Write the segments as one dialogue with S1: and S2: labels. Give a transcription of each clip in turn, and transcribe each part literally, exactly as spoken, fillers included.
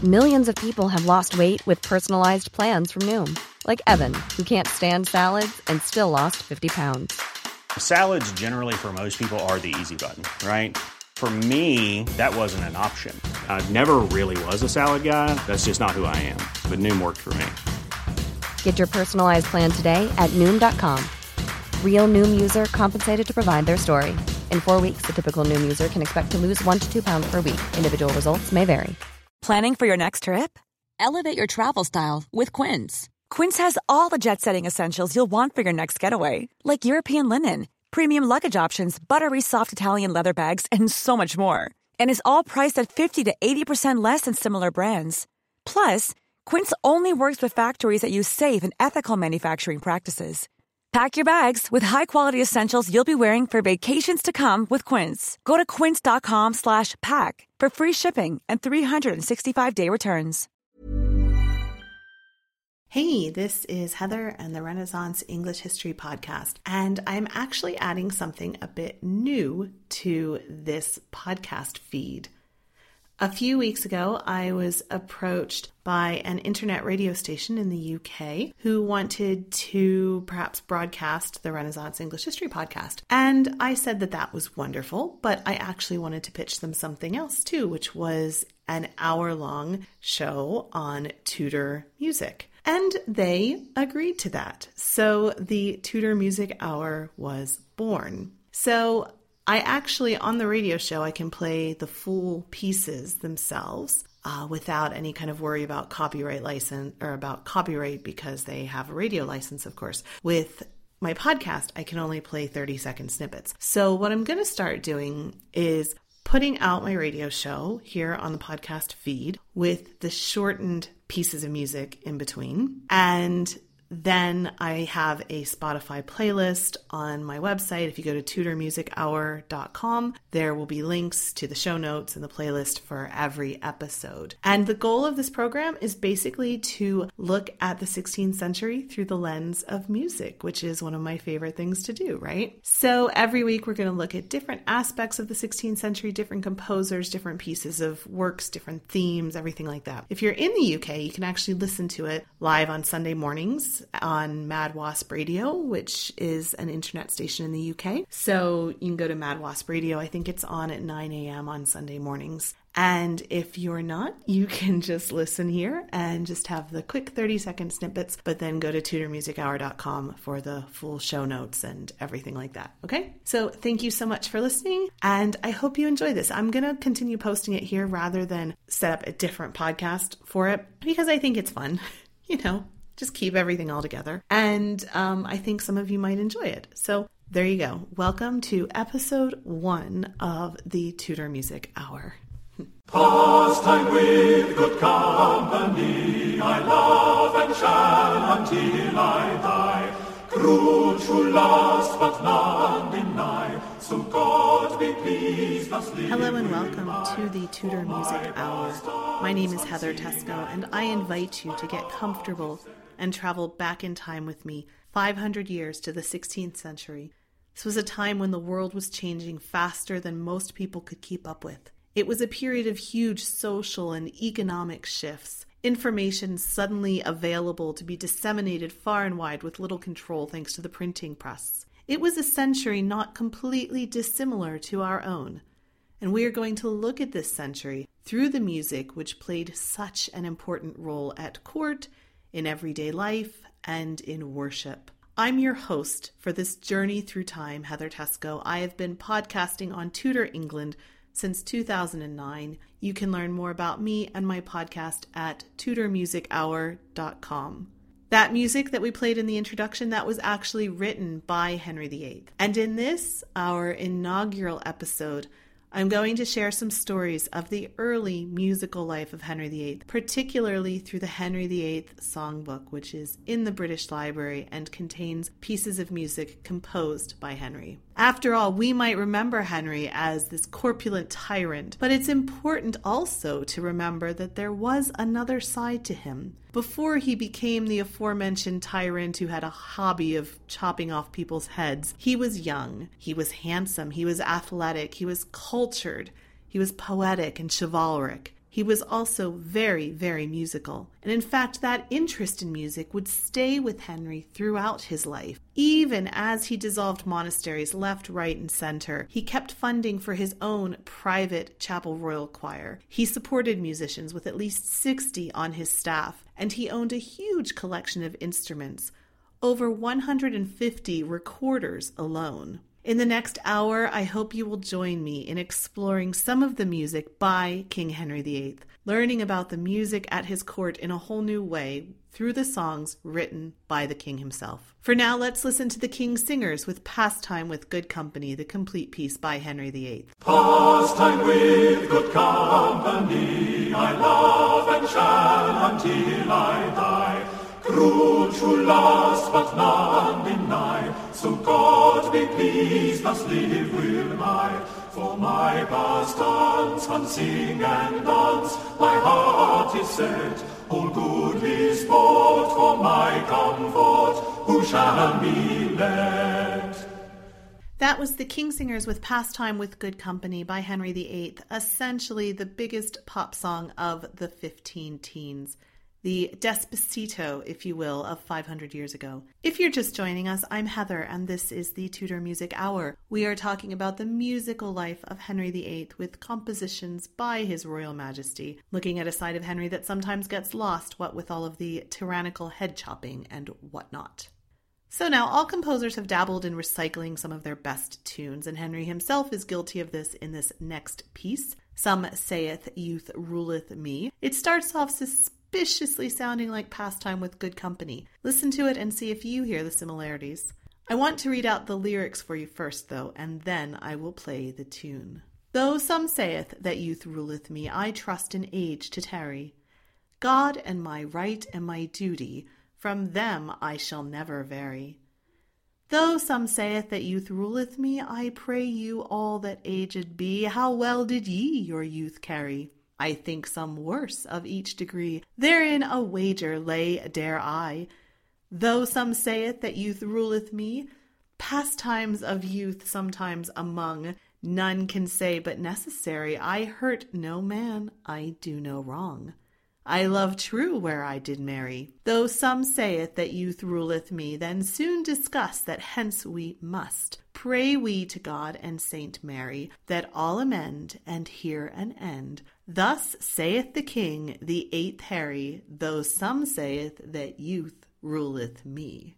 S1: Millions of people have lost weight with personalized plans from Noom. Like Evan, who can't stand salads and still lost fifty pounds.
S2: Salads generally for most people are the easy button, right? For me, that wasn't an option. I never really was a salad guy. That's just not who I am. But Noom worked for me.
S1: Get your personalized plan today at Noom dot com. Real Noom user compensated to provide their story. In four weeks, the typical Noom user can expect to lose one to two pounds per week. Individual results may vary.
S3: Planning for your next trip? Elevate your travel style with Quince. Quince has all the jet-setting essentials you'll want for your next getaway, like European linen, premium luggage options, buttery soft Italian leather bags, and so much more. And is all priced at fifty to eighty percent less than similar brands. Plus, Quince only works with factories that use safe and ethical manufacturing practices. Pack your bags with high-quality essentials you'll be wearing for vacations to come with Quince. Go to quince.com slash pack for free shipping and three sixty-five day returns.
S4: Hey, this is Heather and the Renaissance English History Podcast, and I'm actually adding something a bit new to this podcast feed. A few weeks ago, I was approached by an internet radio station in the U K who wanted to perhaps broadcast the Renaissance English History Podcast. And I said that that was wonderful, but I actually wanted to pitch them something else too, which was an hour-long show on Tudor music. And they agreed to that. So the Tudor Music Hour was born. So I actually, on the radio show, I can play the full pieces themselves uh, without any kind of worry about copyright license or about copyright because they have a radio license, of course. With my podcast, I can only play thirty second snippets. So what I'm going to start doing is putting out my radio show here on the podcast feed with the shortened pieces of music in between. And then I have a Spotify playlist on my website. If you go to tudor music hour dot com, there will be links to the show notes and the playlist for every episode. And the goal of this program is basically to look at the sixteenth century through the lens of music, which is one of my favorite things to do, right? So every week we're going to look at different aspects of the sixteenth century, different composers, different pieces of works, different themes, everything like that. If you're in the U K, you can actually listen to it live on Sunday mornings on Mad Wasp Radio, which is an internet station in the U K. So you can go to Mad Wasp Radio. I think it's on at nine a.m. on Sunday mornings. And if you're not, you can just listen here and just have the quick thirty second snippets, but then go to tudor music hour dot com for the full show notes and everything like that. Okay? So thank you so much for listening, and I hope you enjoy this. I'm going to continue posting it here rather than set up a different podcast for it because I think it's fun, you know. Just keep everything all together. And um, I think some of you might enjoy it. So there you go. Welcome to episode one of the Tudor Music Hour.
S5: Pastime with good company, I love and shall until I die. True to last, but none deny. So God be pleased, us live.
S4: Hello and welcome to the Tudor Music Hour. My name is Heather Tesco, and I invite you to get comfortable and travel back in time with me five hundred years to the sixteenth century. This was a time when the world was changing faster than most people could keep up with. It was a period of huge social and economic shifts, information suddenly available to be disseminated far and wide with little control thanks to the printing press. It was a century not completely dissimilar to our own. And we are going to look at this century through the music which played such an important role at court, in everyday life, and in worship. I'm your host for this journey through time, Heather Tesco. I have been podcasting on Tudor England since two thousand nine. You can learn more about me and my podcast at tudor music hour dot com. That music that we played in the introduction, that was actually written by Henry the Eighth. And in this, our inaugural episode, I'm going to share some stories of the early musical life of Henry the Eighth, particularly through the Henry the Eighth Songbook, which is in the British Library and contains pieces of music composed by Henry. After all, we might remember Henry as this corpulent tyrant, but it's important also to remember that there was another side to him. Before he became the aforementioned tyrant who had a hobby of chopping off people's heads, he was young, he was handsome, he was athletic, he was cultured, he was poetic and chivalric. He was also very, very musical. And in fact, that interest in music would stay with Henry throughout his life. Even as he dissolved monasteries left, right, and center, he kept funding for his own private Chapel Royal choir. He supported musicians with at least sixty on his staff, and he owned a huge collection of instruments, over one hundred fifty recorders alone. In the next hour, I hope you will join me in exploring some of the music by King Henry the Eighth, learning about the music at his court in a whole new way through the songs written by the king himself. For now, let's listen to the King's Singers with Pastime with Good Company, the complete piece by Henry the Eighth.
S5: Pastime with good company, I love and shall until I die. Cruel to last, but none deny. So God be pleased, thus live will I. For my pastimes, fun sing and dance, my heart is set. All goodly sport for my comfort, who shall be let?
S4: That was the King's Singers with Pastime with Good Company by Henry the Eighth, essentially the biggest pop song of the fifteen teens. The Despacito, if you will, of five hundred years ago. If you're just joining us, I'm Heather, and this is the Tudor Music Hour. We are talking about the musical life of Henry the Eighth with compositions by His Royal Majesty, looking at a side of Henry that sometimes gets lost, what with all of the tyrannical head chopping and whatnot. So now, all composers have dabbled in recycling some of their best tunes, and Henry himself is guilty of this in this next piece. Some saith youth ruleth me. It starts off suspiciously Suspiciously sounding like Pastime with Good Company. Listen to it and see if you hear the similarities. I want to read out the lyrics for you first, though, and then I will play the tune. Though some saith that youth ruleth me, I trust in age to tarry. God and my right and my duty, from them I shall never vary. Though some saith that youth ruleth me, I pray you all that aged be, how well did ye your youth carry? I think some worse of each degree, therein a wager lay dare I. Though some saith that youth ruleth me, pastimes of youth sometimes among, none can say but necessary, I hurt no man, I do no wrong. I love true where I did marry. Though some saith that youth ruleth me, then soon discuss that hence we must. Pray we to God and Saint Mary, that all amend, and here an end. Thus saith the King, the eighth Harry, though some saith that youth ruleth me.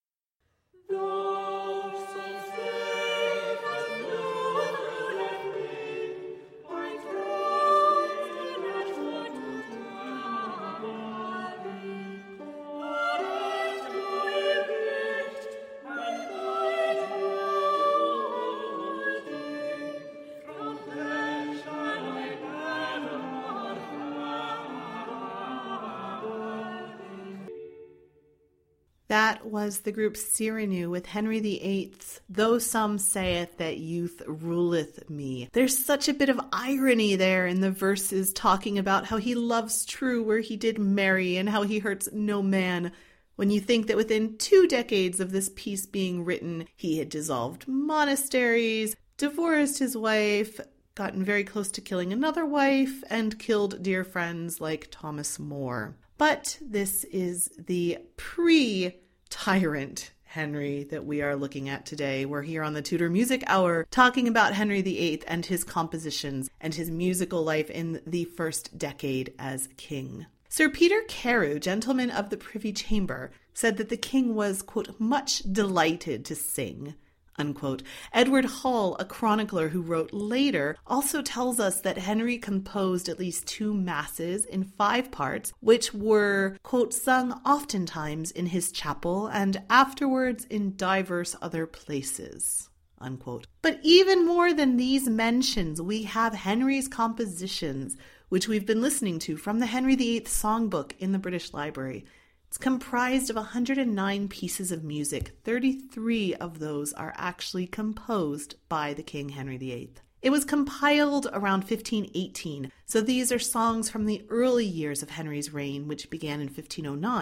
S4: That was the group Cyrano with Henry the Eighth's Though Some Saith That Youth Ruleth Me. There's such a bit of irony there in the verses talking about how he loves true where he did marry and how he hurts no man. When you think that within two decades of this piece being written, he had dissolved monasteries, divorced his wife, gotten very close to killing another wife, and killed dear friends like Thomas More. But this is the pre-tyrant Henry that we are looking at today. We're here on the Tudor Music Hour talking about Henry the Eighth and his compositions and his musical life in the first decade as king. Sir Peter Carew, gentleman of the Privy Chamber, said that the king was, quote, much delighted to sing, unquote. Edward Hall, a chronicler who wrote later, also tells us that Henry composed at least two masses in five parts, which were, quote, sung oftentimes in his chapel and afterwards in divers other places, unquote. But even more than these mentions, we have Henry's compositions, which we've been listening to from the Henry the Eighth Songbook in the British Library. It's comprised of one hundred nine pieces of music. thirty-three of those are actually composed by the King Henry the Eighth. It was compiled around fifteen eighteen, so these are songs from the early years of Henry's reign, which began in fifteen oh nine.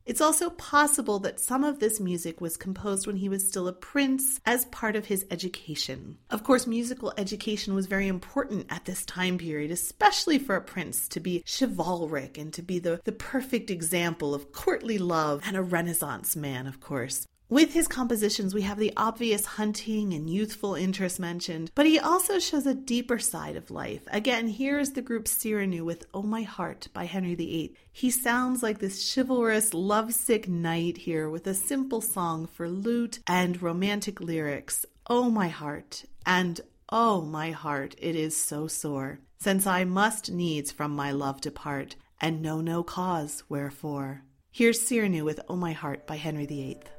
S4: It's also possible that some of this music was composed when he was still a prince as part of his education. Of course, musical education was very important at this time period, especially for a prince to be chivalric and to be the, the perfect example of courtly love and a Renaissance man, of course. With his compositions, we have the obvious hunting and youthful interest mentioned, but he also shows a deeper side of life. Again, here is the group Cyrano with Oh My Heart by Henry the Eighth. He sounds like this chivalrous, lovesick knight here with a simple song for lute and romantic lyrics. Oh my heart, and oh my heart, it is so sore, since I must needs from my love depart, and know no cause wherefore. Here's Cyrano with Oh My Heart by Henry the Eighth.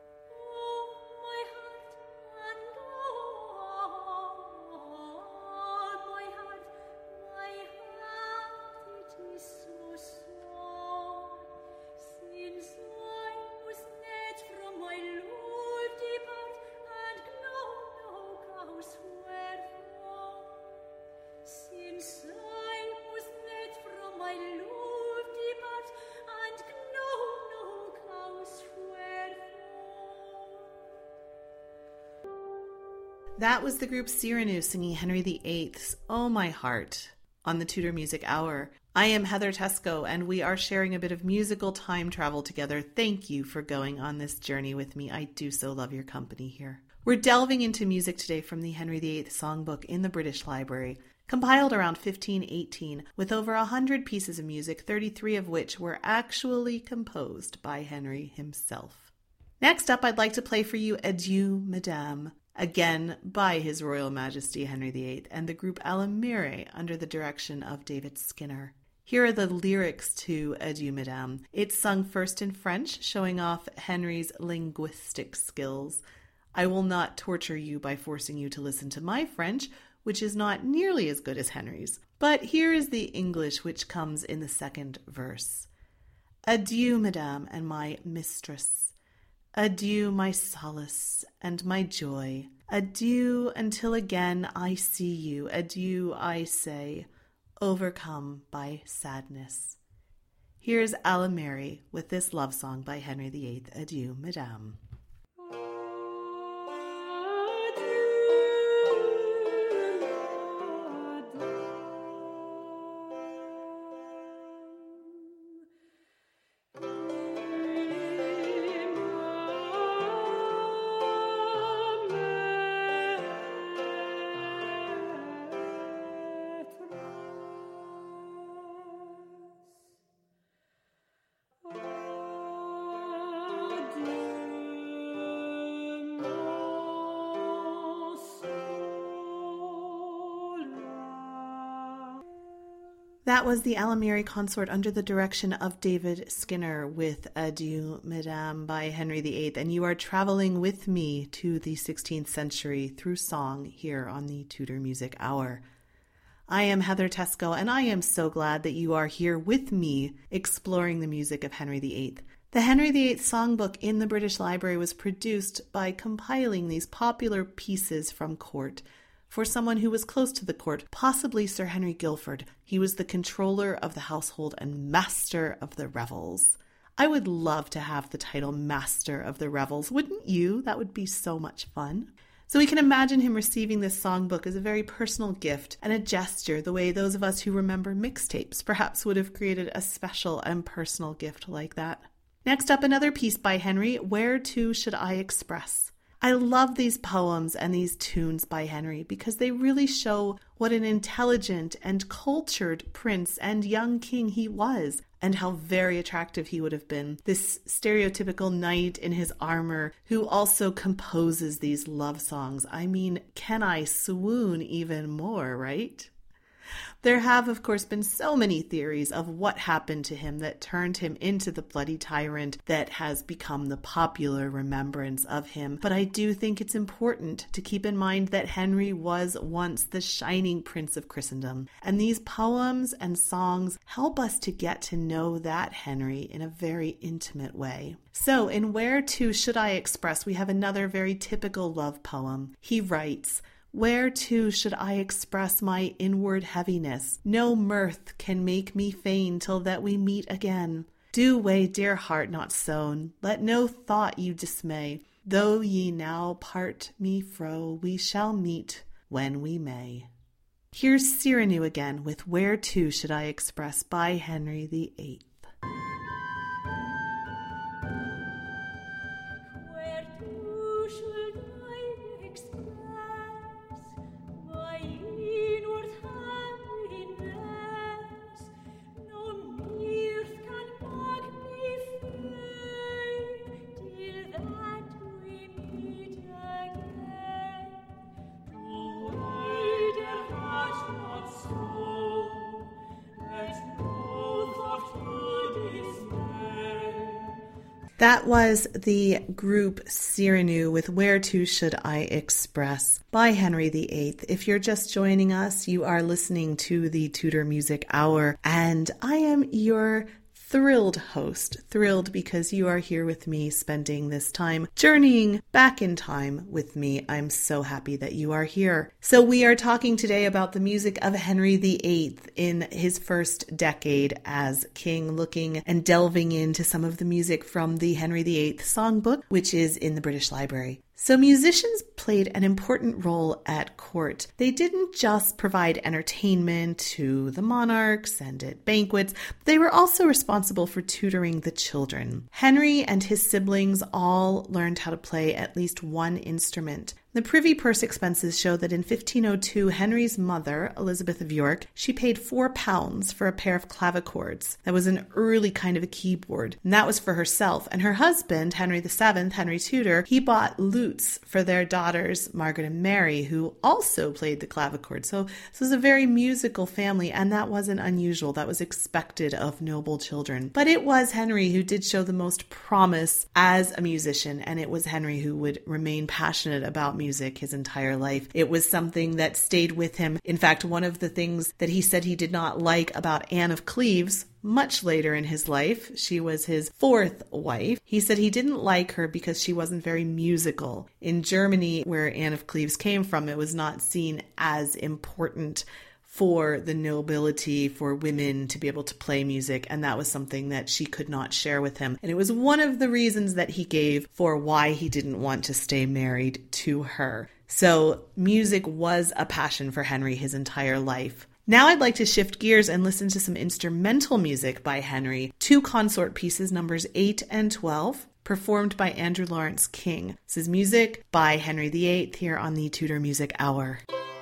S4: That was the group Cyrano singing Henry the Eighth's Oh My Heart on the Tudor Music Hour. I am Heather Teysko, and we are sharing a bit of musical time travel together. Thank you for going on this journey with me. I do so love your company here. We're delving into music today from the Henry the Eighth Songbook in the British Library, compiled around fifteen eighteen, with over one hundred pieces of music, thirty-three of which were actually composed by Henry himself. Next up, I'd like to play for you Adieu, Madame, again by His Royal Majesty Henry the Eighth and the group Alamire under the direction of David Skinner. Here are the lyrics to Adieu, Madame. It's sung first in French, showing off Henry's linguistic skills. I will not torture you by forcing you to listen to my French, which is not nearly as good as Henry's. But here is the English, which comes in the second verse. Adieu, Madame, and my mistress. Adieu, my solace and my joy. Adieu until again I see you. Adieu, I say, overcome by sadness. Here's Alamire with this love song by Henry the Eighth, Adieu, Madame. That was the Alamire Consort under the direction of David Skinner with Adieu, Madame by Henry the Eighth, and you are traveling with me to the sixteenth century through song here on the Tudor Music Hour. I am Heather Teysko, and I am so glad that you are here with me exploring the music of Henry the Eighth. The Henry the Eighth Songbook in the British Library was produced by compiling these popular pieces from court for someone who was close to the court, possibly Sir Henry Guilford. He was the controller of the household and master of the revels. I would love to have the title Master of the Revels, wouldn't you? That would be so much fun. So we can imagine him receiving this songbook as a very personal gift and a gesture, the way those of us who remember mixtapes perhaps would have created a special and personal gift like that. Next up, another piece by Henry, Where To Should I Express? I love these poems and these tunes by Henry because they really show what an intelligent and cultured prince and young king he was, and how very attractive he would have been. This stereotypical knight in his armor who also composes these love songs. I mean, can I swoon even more, right? There have, of course, been so many theories of what happened to him that turned him into the bloody tyrant that has become the popular remembrance of him. But I do think it's important to keep in mind that Henry was once the shining prince of Christendom. And these poems and songs help us to get to know that Henry in a very intimate way. So in Where To Should I Express, we have another very typical love poem. He writes, Where to should I express my inward heaviness? No mirth can make me fain till that we meet again. Do weigh, dear heart, not sown, let no thought you dismay. Though ye now part me fro, we shall meet when we may. Here's Cyrano again with Where To Should I Express by Henry the Eighth. That was the group Cyrano with Where To Should I Express by Henry the Eighth. If you're just joining us, you are listening to the Tudor Music Hour, and I am your thrilled host. Thrilled because you are here with me, spending this time journeying back in time with me. I'm so happy that you are here. So we are talking today about the music of Henry the Eighth in his first decade as king, looking and delving into some of the music from the Henry the Eighth songbook, which is in the British Library. So musicians played an important role at court. They didn't just provide entertainment to the monarchs and at banquets, they were also responsible for tutoring the children. Henry and his siblings all learned how to play at least one instrument. The Privy Purse expenses show that in fifteen oh two, Henry's mother, Elizabeth of York, she paid four pounds for a pair of clavichords. That was an early kind of a keyboard, and that was for herself. And her husband, Henry the Seventh, Henry Tudor, he bought lutes for their daughters, Margaret and Mary, who also played the clavichord. So this was a very musical family, and that wasn't unusual. That was expected of noble children. But it was Henry who did show the most promise as a musician, and it was Henry who would remain passionate about music his entire life. It was something that stayed with him. In fact, one of the things that he said he did not like about Anne of Cleves, much later in his life, she was his fourth wife, he said he didn't like her because she wasn't very musical. In Germany, where Anne of Cleves came from, it was not seen as important for the nobility, for women to be able to play music, and that was something that she could not share with him. And it was one of the reasons that he gave for why he didn't want to stay married to her. So music was a passion for Henry his entire life. Now I'd like to shift gears and listen to some instrumental music by Henry, two consort pieces, numbers eight and twelve, performed by Andrew Lawrence King. This is music by Henry the Eighth here on the Tudor Music Hour.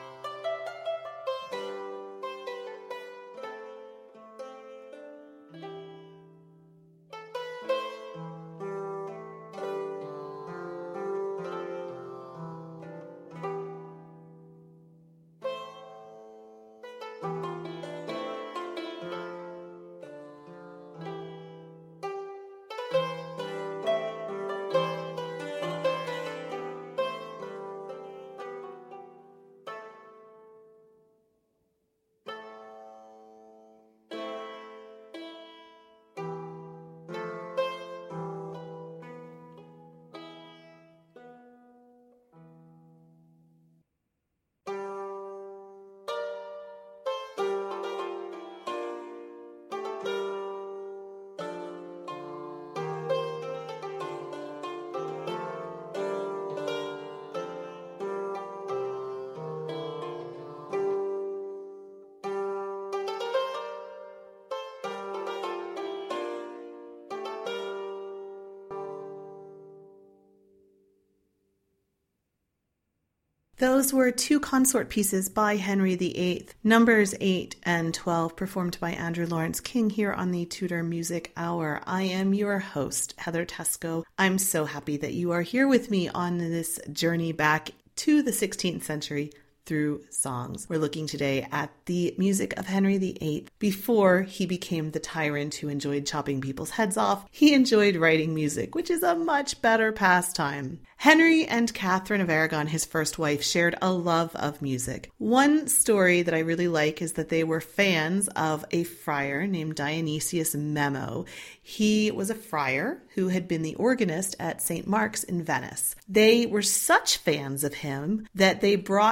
S4: Those were two consort pieces by Henry the Eighth, numbers eight and twelve, performed by Andrew Lawrence King here on the Tudor Music Hour. I am your host, Heather Teysko. I'm so happy that you are here with me on this journey back to the sixteenth century through songs. We're looking today at the music of Henry the Eighth. Before he became the tyrant who enjoyed chopping people's heads off, he enjoyed writing music, which is a much better pastime. Henry and Catherine of Aragon, his first wife, shared a love of music. One story that I really like is that they were fans of a friar named Dionysius Memo. He was a friar who had been the organist at Saint Mark's in Venice. They were such fans of him that they brought him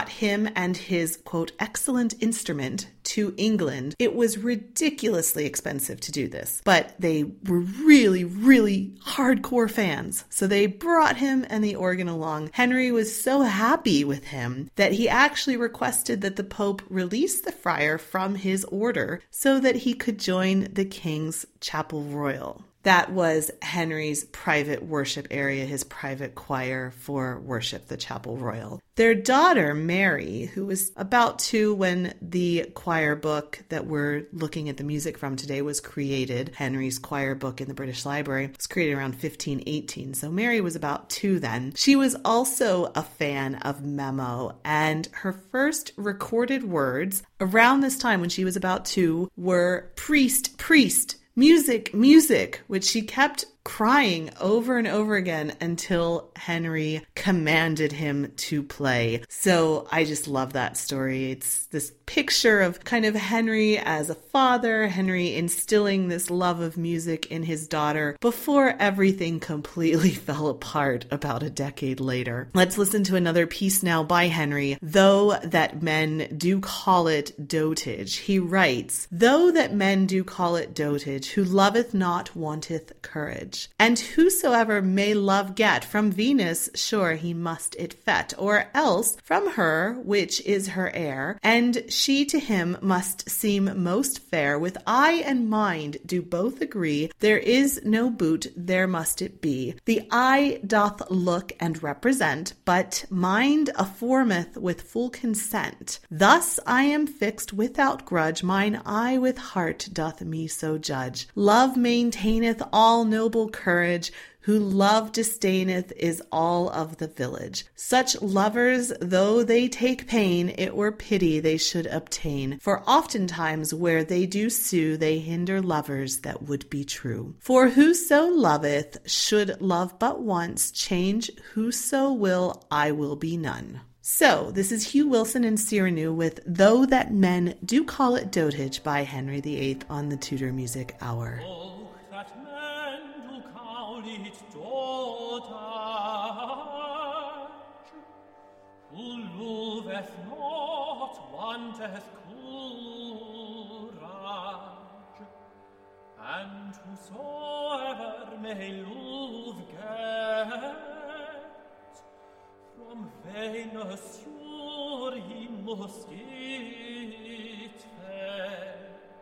S4: him and his, quote, excellent instrument to England. It was ridiculously expensive to do this, but they were really, really hardcore fans. So they brought him and the organ along. Henry was so happy with him that he actually requested that the Pope release the friar from his order so that he could join the King's Chapel Royal. That was Henry's private worship area, his private choir for worship, the Chapel Royal. Their daughter, Mary, who was about two when the choir book that we're looking at the music from today was created, Henry's choir book in the British Library, was created around fifteen eighteen. So Mary was about two then. She was also a fan of Memo, and her first recorded words around this time when she was about two were priest, priest, music, music, which she kept crying over and over again until Henry commanded him to play. So I just love that story. It's this picture of kind of Henry as a father, Henry instilling this love of music in his daughter before everything completely fell apart about a decade later. Let's listen to another piece now by Henry, Though That Men Do Call It Dotage. He writes, Though that men do call it dotage, who loveth not wanteth courage. And whosoever may love get from Venus, sure he must it fet, or else from her, which is her heir, and she to him must seem most fair. With eye and mind do both agree, there is no boot, there must it be. The eye doth look and represent, but mind afformeth with full consent. Thus I am fixed without grudge, mine eye with heart doth me so judge. Love maintaineth all noble courage, who love disdaineth is all of the village. Such lovers, though they take pain, it were pity they should obtain. For oftentimes where they do sue, they hinder lovers that would be true. For whoso loveth should love but once, change whoso will, I will be none. So, this is Hugh Wilson and Cyrano with Though That Men Do Call It Dotage by Henry the Eighth on the Tudor Music Hour.
S5: Oh, that men do call it dotage, who loveth not wanteth courage, and whosoever may love get from Venus, sure he must it fet.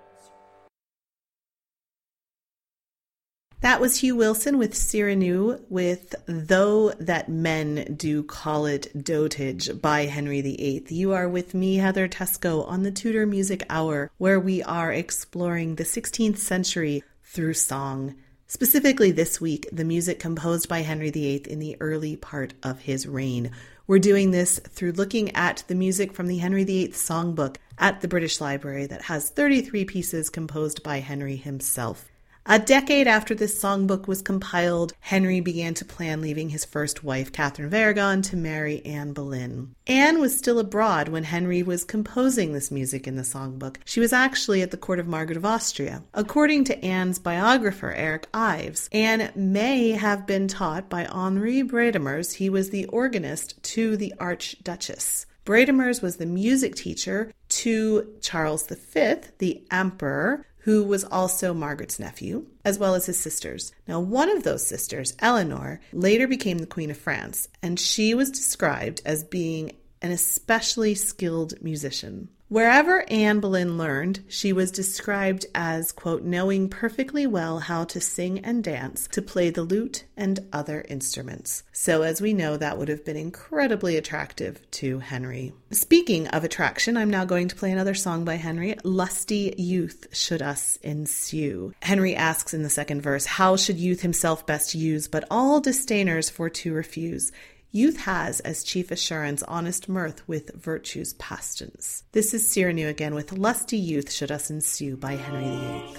S4: That was Hugh Wilson with Cyrano with Though That Men Do Call It Dotage by Henry the Eighth. You are with me, Heather Teysko, on the Tudor Music Hour, where we are exploring the sixteenth century through song. Specifically this week, the music composed by Henry the Eighth in the early part of his reign. We're doing this through looking at the music from the Henry the Eighth Songbook at the British Library that has thirty-three pieces composed by Henry himself. A decade after this songbook was compiled, Henry began to plan leaving his first wife, Catherine of Aragon, to marry Anne Boleyn. Anne was still abroad when Henry was composing this music in the songbook. She was actually at the court of Margaret of Austria. According to Anne's biographer, Eric Ives, Anne may have been taught by Henri Bredemers. He was the organist to the Archduchess. Bredemers was the music teacher to Charles the Fifth, the emperor, who was also Margaret's nephew, as well as his sisters. Now, one of those sisters, Eleanor, later became the Queen of France, and she was described as being an especially skilled musician. Wherever Anne Boleyn learned, she was described as, quote, knowing perfectly well how to sing and dance, to play the lute and other instruments. So as we know, that would have been incredibly attractive to Henry. Speaking of attraction, I'm now going to play another song by Henry, Lusty Youth Should Us Ensue. Henry asks in the second verse, how should youth himself best use, but all disdainers for to refuse? Youth has as chief assurance honest mirth with virtue's pastance. This is Cyrano again with Lusty Youth Should Us Ensue by Henry the Eighth.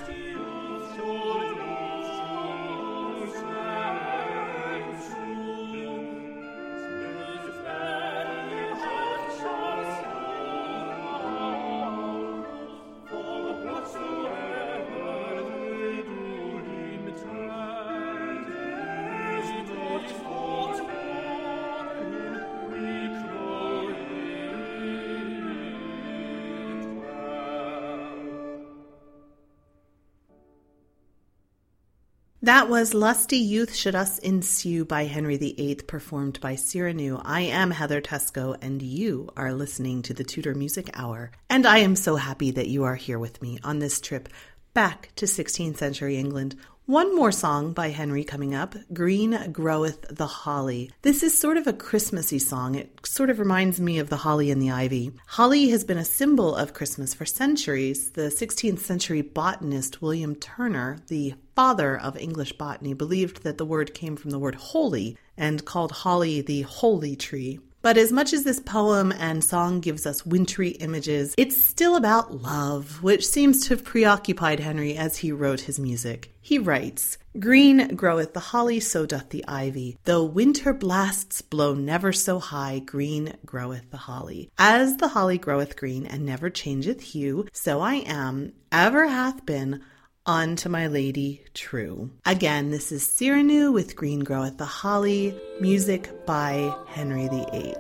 S4: That was Lusty Youth Should Us Ensue by Henry the Eighth, performed by Cyrano. I am Heather Teysko, and you are listening to the Tudor Music Hour. And I am so happy that you are here with me on this trip back to sixteenth century England. One more song by Henry coming up, Green Groweth the Holly. This is sort of a Christmassy song. It sort of reminds me of the holly and the ivy. Holly has been a symbol of Christmas for centuries. The sixteenth century botanist William Turner, the father of English botany, believed that the word came from the word holy and called holly the holy tree. But as much as this poem and song gives us wintry images, it's still about love, which seems to have preoccupied Henry as he wrote his music. He writes, Green groweth the holly, so doth the ivy. Though winter blasts blow never so high, green groweth the holly. As the holly groweth green, and never changeth hue, so I am, ever hath been, unto my lady true. Again, this is Cyrano with Green Groweth the Holly, music by Henry the Eighth.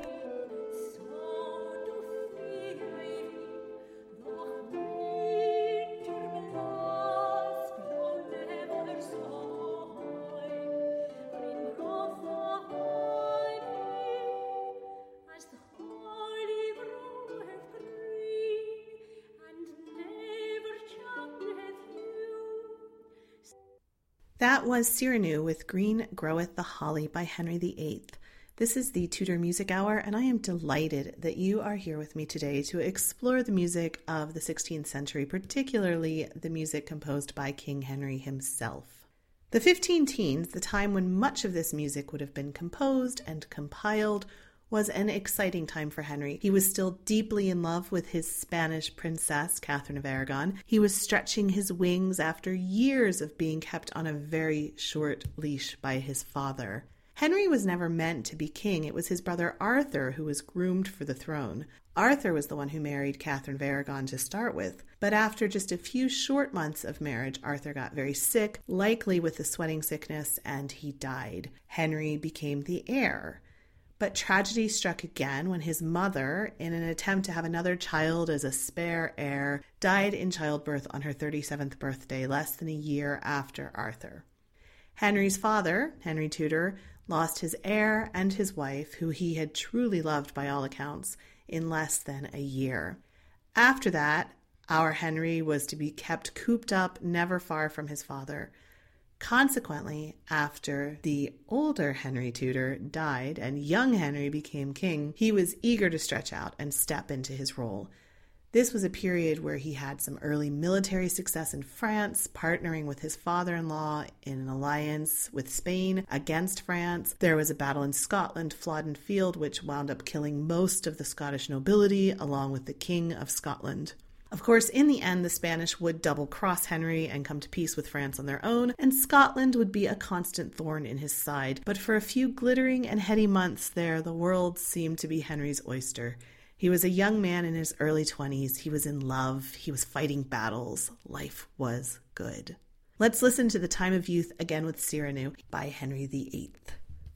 S4: That was Cyrano with Green Groweth the Holly by Henry the Eighth. This is the Tudor Music Hour, and I am delighted that you are here with me today to explore the music of the sixteenth century, particularly the music composed by King Henry himself. The fifteen teens, the time when much of this music would have been composed and compiled, was an exciting time for Henry. He was still deeply in love with his Spanish princess, Catherine of Aragon. He was stretching his wings after years of being kept on a very short leash by his father. Henry was never meant to be king. It was his brother Arthur who was groomed for the throne. Arthur was the one who married Catherine of Aragon to start with. But after just a few short months of marriage, Arthur got very sick, likely with the sweating sickness, and he died. Henry became the heir. But tragedy struck again when his mother, in an attempt to have another child as a spare heir, died in childbirth on her thirty-seventh birthday, less than a year after Arthur. Henry's father, Henry Tudor, lost his heir and his wife, who he had truly loved by all accounts, in less than a year. After that, our Henry was to be kept cooped up, never far from his father. Consequently, after the older Henry Tudor died and young Henry became king, he was eager to stretch out and step into his role. This was a period where he had some early military success in France, partnering with his father-in-law in an alliance with Spain against France. There was a battle in Scotland, Flodden Field, which wound up killing most of the Scottish nobility, along with the King of Scotland. Of course, in the end, the Spanish would double-cross Henry and come to peace with France on their own, and Scotland would be a constant thorn in his side. But for a few glittering and heady months there, the world seemed to be Henry's oyster. He was a young man in his early twenties. He was in love. He was fighting battles. Life was good. Let's listen to The Time of Youth again with Cyrano by Henry the Eighth.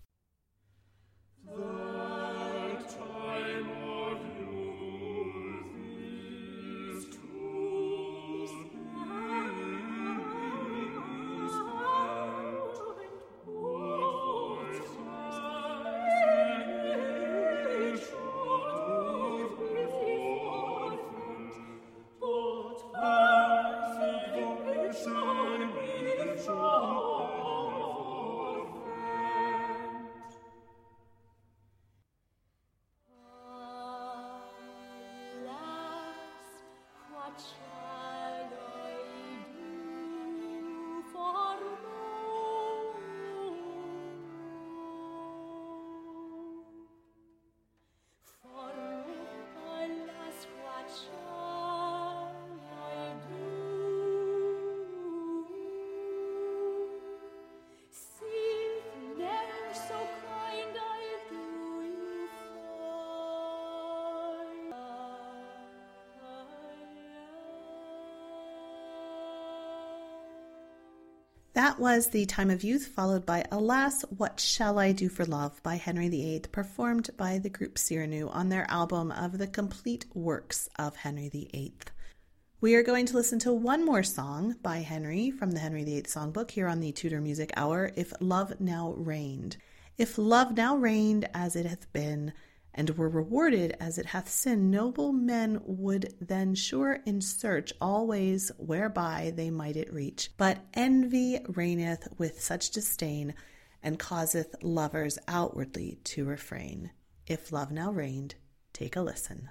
S4: That was The Time of Youth, followed by Alas, What Shall I Do for Love by Henry the Eighth, performed by the group Cyrano on their album of the complete works of Henry the Eighth. We are going to listen to one more song by Henry from the Henry the Eighth Songbook here on the Tudor Music Hour, If Love Now Reigned. If love now reigned as it hath been, and were rewarded as it hath sinned, noble men would then sure in search all ways whereby they might it reach. But envy reigneth with such disdain, and causeth lovers outwardly to refrain. If love now reigned, take a listen.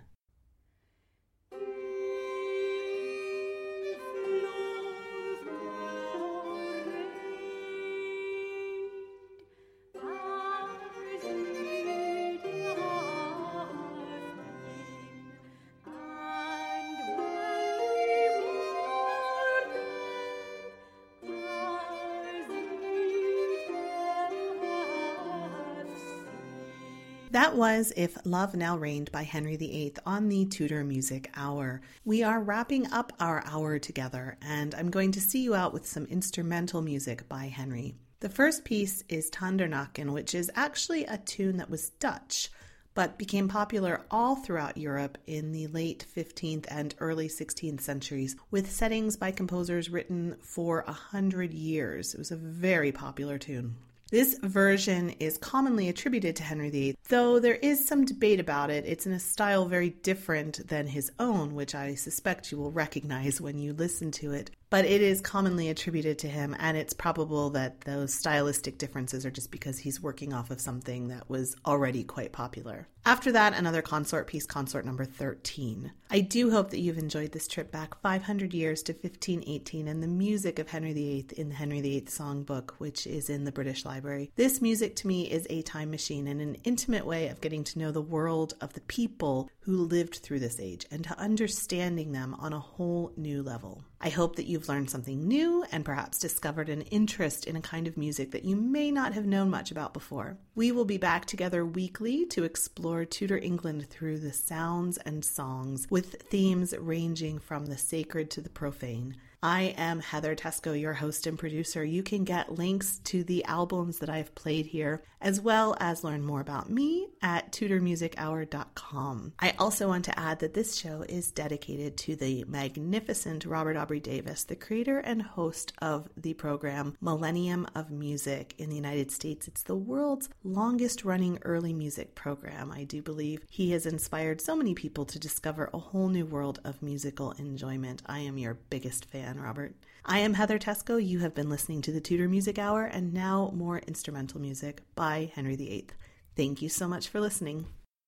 S4: That was If Love Now Reigned by Henry the Eighth on the Tudor Music Hour. We are wrapping up our hour together, and I'm going to see you out with some instrumental music by Henry. The first piece is Tandernaken, which is actually a tune that was Dutch, but became popular all throughout Europe in the late fifteenth and early sixteenth centuries, with settings by composers written for a hundred years. It was a very popular tune. This version is commonly attributed to Henry the Eighth, though there is some debate about it. It's in a style very different than his own, which I suspect you will recognize when you listen to it. But it is commonly attributed to him, and it's probable that those stylistic differences are just because he's working off of something that was already quite popular. After that, another consort piece, consort number thirteen. I do hope that you've enjoyed this trip back five hundred years to fifteen eighteen and the music of Henry the Eighth in the Henry the Eighth Songbook, which is in the British Library. This music to me is a time machine and an intimate way of getting to know the world of the people who lived through this age and to understanding them on a whole new level. I hope that you've learned something new and perhaps discovered an interest in a kind of music that you may not have known much about before. We will be back together weekly to explore Tudor England through the sounds and songs, with themes ranging from the sacred to the profane. I am Heather Teysko, your host and producer. You can get links to the albums that I've played here, as well as learn more about me at tudor music hour dot com. I also want to add that this show is dedicated to the magnificent Robert Aubrey Davis, the creator and host of the program Millennium of Music in the United States. It's the world's longest running early music program. I do believe he has inspired so many people to discover a whole new world of musical enjoyment. I am your biggest fan, Robert. I am Heather Teysko. You have been listening to the Tudor Music Hour, and now more instrumental music by Henry the Eighth. Thank you so much for listening.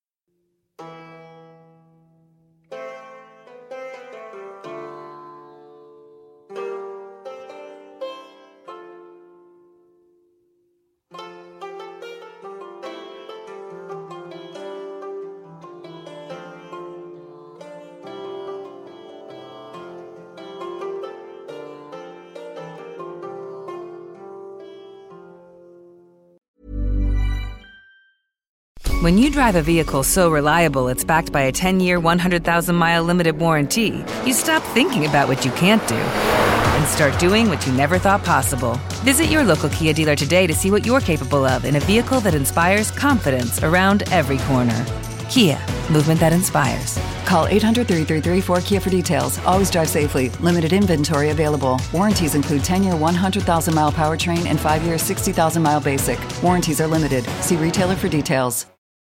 S6: When you drive a vehicle so reliable it's backed by a ten-year, one hundred thousand mile limited warranty, you stop thinking about what you can't do and start doing what you never thought possible. Visit your local Kia dealer today to see what you're capable of in a vehicle that inspires confidence around every corner. Kia, movement that inspires.
S7: Call eight hundred, three three three, four K I A for details. Always drive safely. Limited inventory available. Warranties include ten-year, one hundred thousand mile powertrain and five-year, sixty thousand mile basic. Warranties are limited. See retailer for details.